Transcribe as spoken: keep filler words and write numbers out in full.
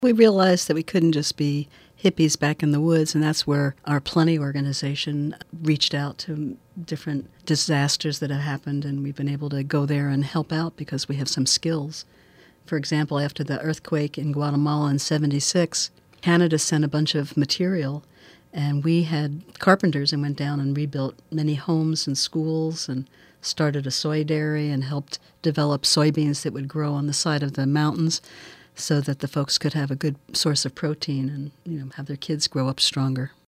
We realized that we couldn't just be hippies back in the woods, and that's where our Plenty organization reached out to different disasters that had happened, and we've been able to go there and help out because we have some skills. For example, after the earthquake in Guatemala in seventy-six, Canada sent a bunch of material, and we had carpenters and went down and rebuilt many homes and schools and started a soy dairy and helped develop soybeans that would grow on the side of the mountains so that the folks could have a good source of protein and, you know, have their kids grow up stronger.